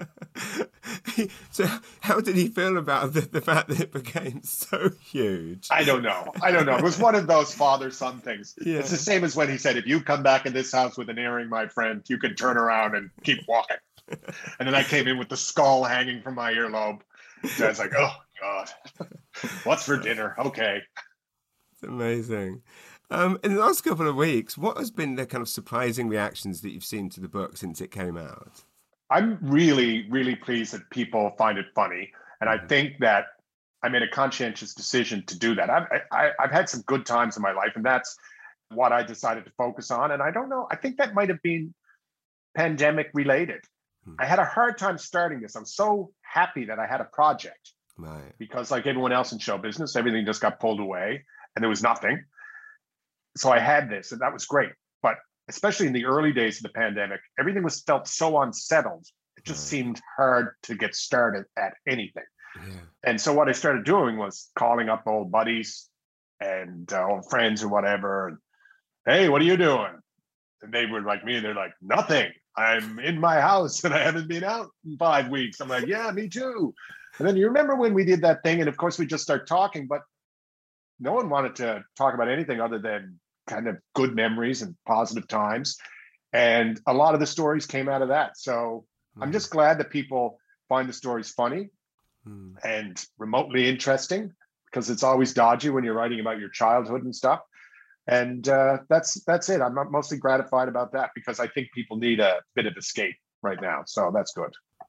So how did he feel about the, the fact that it became so huge? I don't know. I don't know. It was one of those father-son things. Yeah. It's the same as when he said, if you come back in this house with an earring, my friend, you can turn around and keep walking. And then I came in with the skull hanging from my earlobe. So I was like, oh, God. What's for dinner? Okay. It's amazing. Um, in the last couple of weeks, what has been the kind of surprising reactions that you've seen to the book since it came out? I'm really, really pleased that people find it funny. And I think that I made a conscientious decision to do that. I've, I, I've had some good times in my life, and that's what I decided to focus on. And I don't know, I think that might have been pandemic related. Hmm. I had a hard time starting this. I'm so happy that I had a project. Right. Because like everyone else in show business, everything just got pulled away and there was nothing. So I had this, and that was great. But especially in the early days of the pandemic, everything was felt so unsettled. It just right. seemed hard to get started at anything. Yeah. And so what I started doing was calling up old buddies and uh, old friends or whatever. And, hey, what are you doing? And they were like me. They're like, nothing. I'm in my house and I haven't been out in five weeks. I'm like, yeah, me too. And then you remember when we did that thing? And of course, we just start talking, but no one wanted to talk about anything other than kind of good memories and positive times. And a lot of the stories came out of that. So mm. I'm just glad that people find the stories funny mm. and remotely interesting, because it's always dodgy when you're writing about your childhood and stuff. And uh, that's that's it. I'm mostly gratified about that because I think people need a bit of escape right now. So that's good.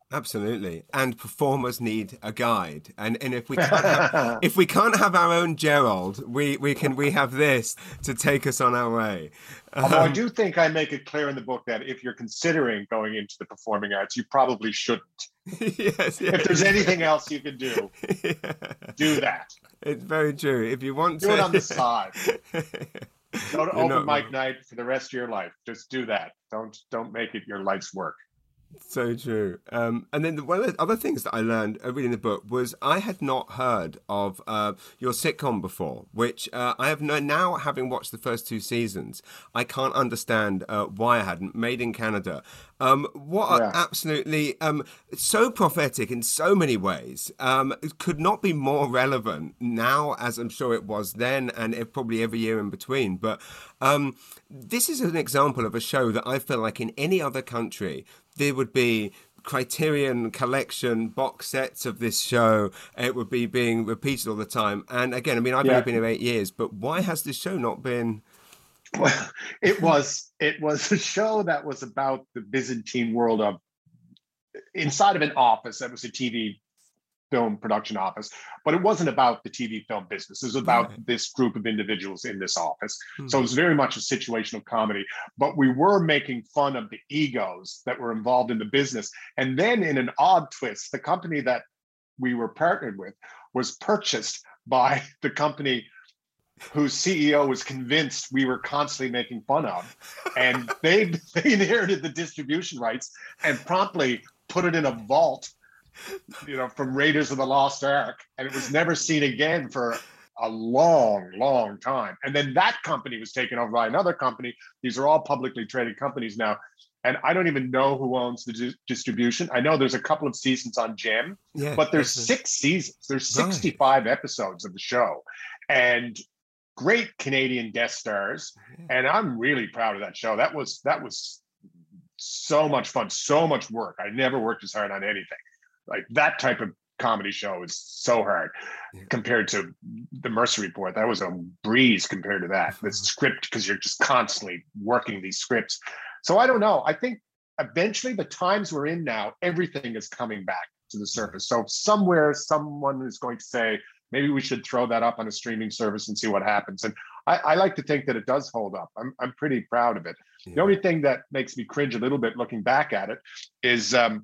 Absolutely. And performers need a guide. And and if we can't have, if we can't have our own Gerald, we, we can we have this to take us on our way. Although Um, I do think I make it clear in the book that if you're considering going into the performing arts, you probably shouldn't. yes, yes. If there's anything else you can do, yeah. do that. It's very true. If you want Do to it on the side. Go to You're open not mic wrong. night for the rest of your life. Just do that. Don't don't make it your life's work. So true. Um, and then the, one of the other things that I learned uh, reading the book was I had not heard of uh, your sitcom before, which uh, I have no, now, having watched the first two seasons, I can't understand uh, why I hadn't. Made in Canada. Um, what Yeah. are absolutely um, so prophetic in so many ways. Um, it could not be more relevant now, as I'm sure it was then, and it, probably every year in between. But um, this is an example of a show that I feel like in any other country, there would be Criterion collection box sets of this show. It would be being repeated all the time. And again, I mean, I've Yeah. only been here eight years, but why has this show not been? Well, it was it was a show that was about the Byzantine world of inside of an office that was a T V film production office, but it wasn't about the T V film business. It was about Right. this group of individuals in this office. Hmm. So it was very much a situational comedy, but we were making fun of the egos that were involved in the business. And then in an odd twist, the company that we were partnered with was purchased by the company whose C E O was convinced we were constantly making fun of. And they, they inherited the distribution rights and promptly put it in a vault, you know, from Raiders of the Lost Ark. And it was never seen again for a long, long time. And then that company was taken over by another company. These are all publicly traded companies now. And I don't even know who owns the di- distribution. I know there's a couple of seasons on Gem, Yeah, but there's that's a- six seasons. There's Right. sixty-five episodes of the show. And great Canadian guest stars. And I'm really proud of that show. That was that was so much fun, so much work. I never worked as hard on anything. Like that type of comedy show is so hard Yeah. compared to the Mercer Report. That was a breeze compared to that. The script, because you're just constantly working these scripts. So I don't know. I think eventually the times we're in now, everything is coming back to the surface. So somewhere someone is going to say, maybe we should throw that up on a streaming service and see what happens. And I, I like to think that it does hold up. I'm I'm pretty proud of it. Yeah. The only thing that makes me cringe a little bit looking back at it is um,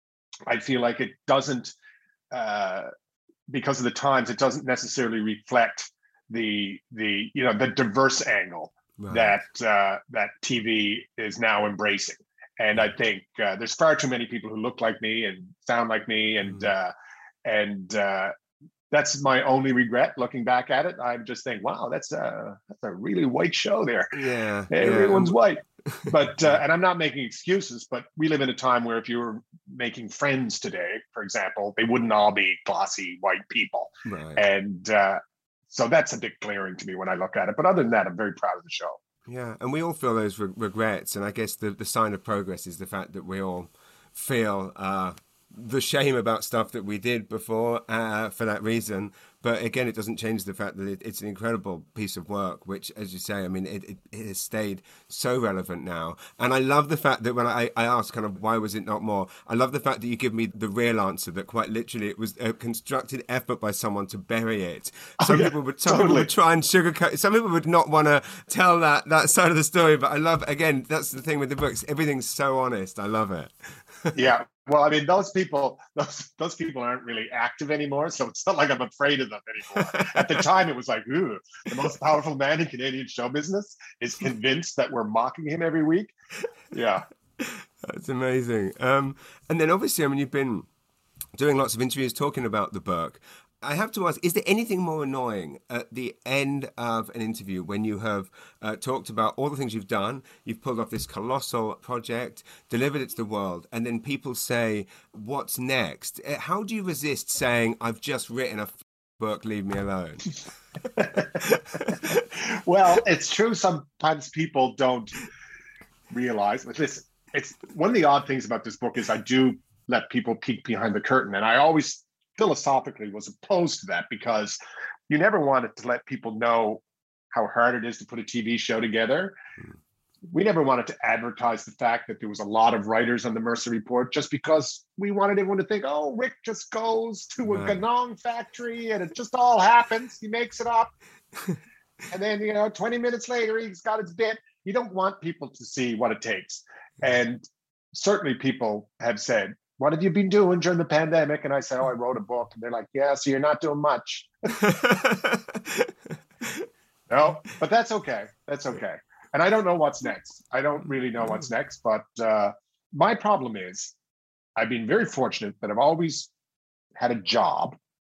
I feel like it doesn't, uh, because of the times, it doesn't necessarily reflect the the you know the diverse angle Right. that uh, that T V is now embracing. And I think uh, there's far too many people who look like me and sound like me, and Mm. uh, and uh, that's my only regret looking back at it. I just think, wow, that's a that's a really white show there. Yeah, Everyone's yeah. white. But uh, and I'm not making excuses, but we live in a time where if you were making friends today, for example, they wouldn't all be glossy white people. Right. And uh, so that's a bit glaring to me when I look at it. But other than that, I'm very proud of the show. Yeah, and we all feel those re- regrets, and I guess the, the sign of progress is the fact that we all feel uh, the shame about stuff that we did before uh, for that reason. But again, it doesn't change the fact that it, it's an incredible piece of work, which, as you say, I mean, it, it, it has stayed so relevant now. And I love the fact that when I, I asked kind of why was it not more, I love the fact that you give me the real answer, that quite literally it was a constructed effort by someone to bury it. Some Oh, yeah, people would some totally. people would try and sugarcoat, some people would not want to tell that, that side of the story. But I love, again, that's the thing with the books, everything's so honest. I love it. Yeah. Well, I mean, those people, those those people aren't really active anymore, so it's not like I'm afraid of them anymore. At the time, it was like, ooh, the most powerful man in Canadian show business is convinced that we're mocking him every week. Yeah. That's amazing. Um, and then obviously, I mean, you've been doing lots of interviews talking about the book. I have to ask, is there anything more annoying at the end of an interview when you have uh, talked about all the things you've done, you've pulled off this colossal project, delivered it to the world, and then people say, what's next? Uh, How do you resist saying, I've just written a f- book, leave me alone? Well, it's true. Sometimes people don't realize. But listen, it's one of the odd things about this book is I do let people peek behind the curtain, and I always philosophically was opposed to that because you never wanted to let people know how hard it is to put a T V show together. we never wanted to advertise the fact that there was a lot of writers on the Mercer Report just because we wanted everyone to think, oh, Rick just goes to a right. Ganong factory and it just all happens. He makes it up. And then, you know, twenty minutes later, he's got his bit. You don't want people to see what it takes. And certainly people have said, what have you been doing during the pandemic? And I said, oh, I wrote a book. And they're like, yeah, so you're not doing much. No, but that's okay. That's okay. And I don't know what's next. I don't really know what's next. But uh, my problem is I've been very fortunate that I've always had a job,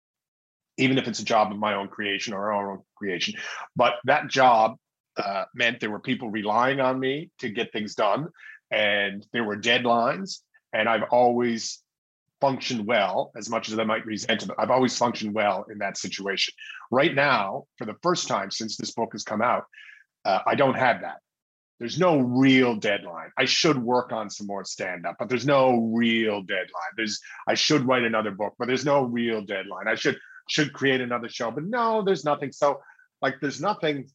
even if it's a job of my own creation or our own creation. But that job uh, meant there were people relying on me to get things done. And there were deadlines. And I've always functioned well, as much as I might resent it. I've always functioned well in that situation. Right now, for the first time since this book has come out, uh, I don't have that. There's no real deadline. I should work on some more stand-up, but there's no real deadline. There's I should write another book, but there's no real deadline. I should should create another show, but no, there's nothing. So, like, there's nothing.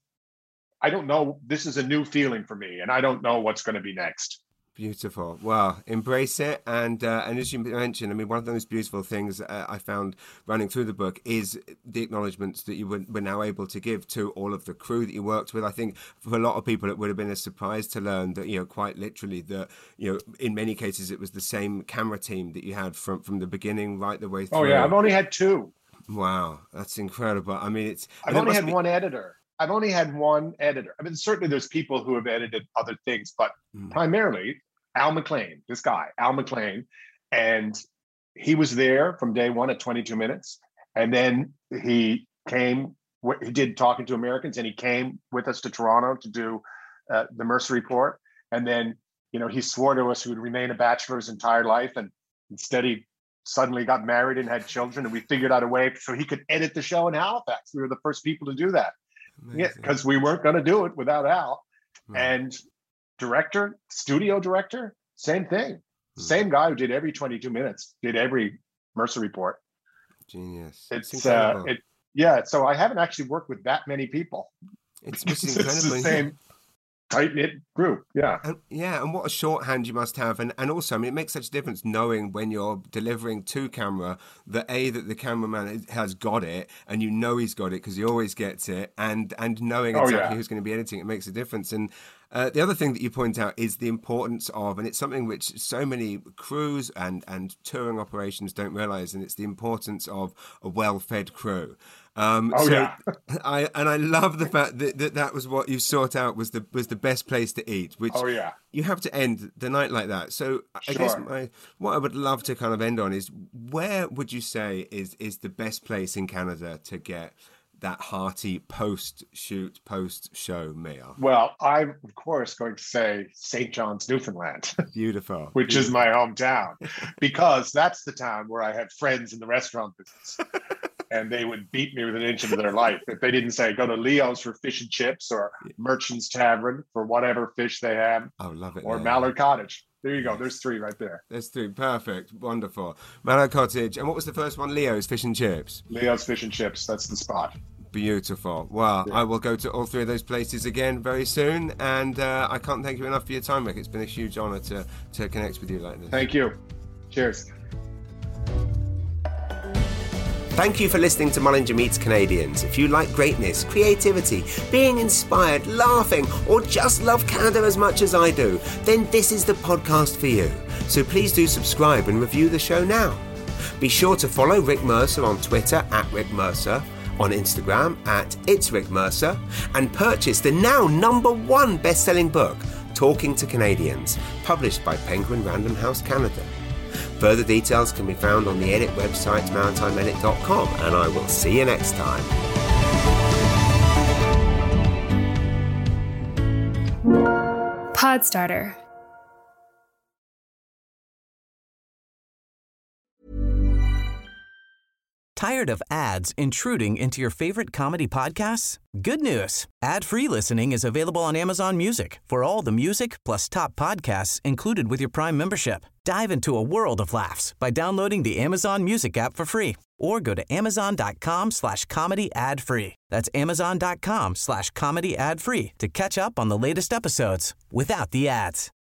I don't know. This is a new feeling for me, and I don't know what's going to be next. Beautiful. Well, embrace it. And uh, and as you mentioned, I mean, one of the most beautiful things uh, I found running through the book is the acknowledgements that you were, were now able to give to all of the crew that you worked with. I think for a lot of people, it would have been a surprise to learn that, you know, quite literally that, you know, in many cases, it was the same camera team that you had from, from the beginning right the way through. Oh, yeah. I've only had two. Wow. That's incredible. I mean, it's... I've only had be... one editor. I've only had one editor. I mean, certainly there's people who have edited other things, but mm. primarily Al McLean, this guy, Al McLean, and he was there from day one at twenty-two minutes. And then he came, he did Talking to Americans, and he came with us to Toronto to do uh, the Mercer Report. And then, you know, he swore to us he would remain a bachelor his entire life. And instead he suddenly got married and had children, and we figured out a way so he could edit the show in Halifax. We were the first people to do that. Yeah, because we weren't going to do it without Al. Right. And director, studio director, same thing. Hmm. Same guy who did every twenty-two minutes, did every Mercer Report. Genius. It's, it's uh, it, yeah. So I haven't actually worked with that many people. It's, it's incredible. It's the same tight-knit group. Yeah. And, yeah. And what a shorthand you must have. And, and also, I mean, it makes such a difference knowing when you're delivering to camera that A, that the cameraman has got it, and you know he's got it because he always gets it, and, and knowing exactly oh, yeah. who's going to be editing, it makes a difference. And Uh, the other thing that you point out is the importance of, and it's something which so many crews and, and touring operations don't realize, and it's the importance of a well-fed crew. Um, oh, so yeah. I and I love the fact that, that that was what you sought out was the was the best place to eat, which oh, yeah. you have to end the night like that. So I sure. guess my, what I would love to kind of end on is, where would you say is is the best place in Canada to get that hearty post-shoot, post-show meal? Well, I'm, of course, going to say Saint John's, Newfoundland. Beautiful. which Beautiful. is my hometown, because that's the town where I had friends in the restaurant business. And they would beat me with an inch of their life if they didn't say, go to Leo's for fish and chips, or Merchant's Tavern for whatever fish they have. Oh, love it. Or there. Mallard Cottage. There you go. There's three right there. There's three. Perfect. Wonderful. Mallard Cottage. And what was the first one? Leo's Fish and Chips. Leo's Fish and Chips. That's the spot. Beautiful. Well, yeah. I will go to all three of those places again very soon. And uh, I can't thank you enough for your time, Rick. It's been a huge honour to, to connect with you like this. Thank you. Cheers. Thank you for listening to Mullinger Meets Canadians. If you like greatness, creativity, being inspired, laughing, or just love Canada as much as I do, then this is the podcast for you. So please do subscribe and review the show now. Be sure to follow Rick Mercer on Twitter at Rick Mercer, on Instagram at It's Rick Mercer, and purchase the now number one best-selling book, Talking to Canadians, published by Penguin Random House Canada. Further details can be found on the Edit website, maritime edit dot com, and I will see you next time. Podstarter. Tired of ads intruding into your favorite comedy podcasts? Good news. Ad-free listening is available on Amazon Music for all the music plus top podcasts included with your Prime membership. Dive into a world of laughs by downloading the Amazon Music app for free or go to amazon.com slash comedy ad free. That's amazon.com slash comedy ad free to catch up on the latest episodes without the ads.